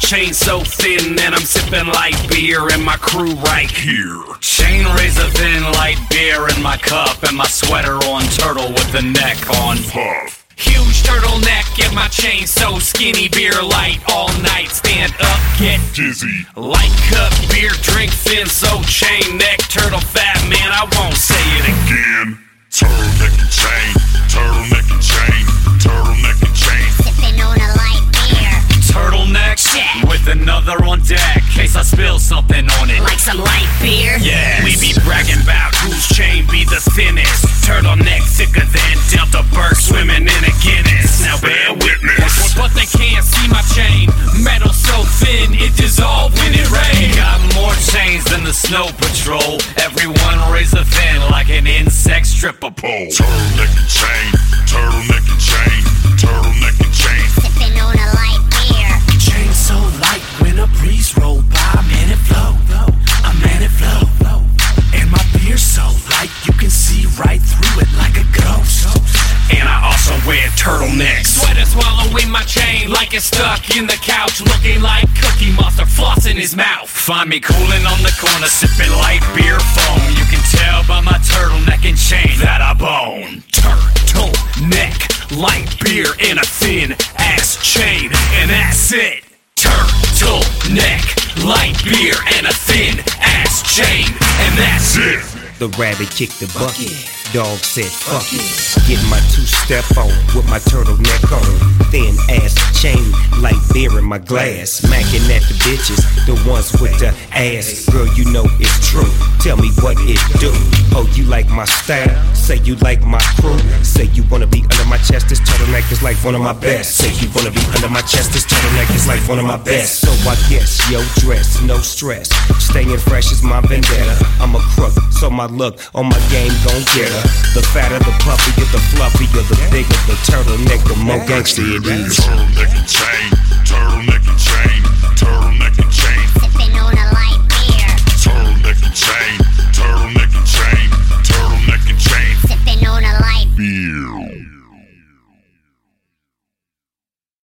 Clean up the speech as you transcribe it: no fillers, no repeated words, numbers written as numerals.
chain so thin, and I'm sipping light beer, and my crew right here. Chain razor thin, light beer in my cup, and my sweater on turtle with the neck on puff. Huge turtleneck, and my chain so skinny, beer light all night, stand up, get dizzy. Light cup, beer, drink thin, so chain neck, turtle fat, man, I won't say it again. Turtleneck and chain, turtleneck and chain, turtleneck and chain. Sipping on a light beer. Turtleneck, Check. with another on deck, case I spill something on it. Like some light beer. Yeah, we be bragging about whose chain be the thinnest. Turtleneck thicker than Delta Burke swimming in a Guinness. Now bear witness. But they can't see my chain. Metal so thin it dissolve when it rains. Got more chains than the Snow Patrol. Everyone razor thin like an insect stripper pole. Turtleneck and chain, turtleneck and chain, turtleneck and chain. Sipping on a light beer. Chain so light when a breeze roll by, man it flow, a man it flow. And my beer's so light you can see right through it like a ghost. And I also wear turtlenecks. Sweater swallowing my chain like it's stuck in the couch, looking like Cookie Monster floss in his mouth. Find me cooling on the corner, sipping light beer foam. You can tell by my turtleneck and chain that I bone. Turtleneck, light beer in a thin ass chain, and that's it. Turtleneck, light beer and a thin ass chain, and that's it. The rabbit kicked the bucket, dog said fuck it. Get my two-step on with my turtleneck on. Thin ass chain, light beer in my glass. Macking at the bitches, the ones with the ass. Girl, you know it's true, tell me what it do. Oh, you like my style, say you like my crew. Say you wanna be under my chest, this turtleneck is like one of my best. Say you wanna be under my chest, this turtleneck is like one of my best. So I guess, yo dress, no stress. Staying fresh is my vendetta. I'm a crook, so my look on my game gon' get her. The fatter the puffier, the fluffier, the bigger the turtleneck, the more gangsta it is. Turtleneck and chain, turtleneck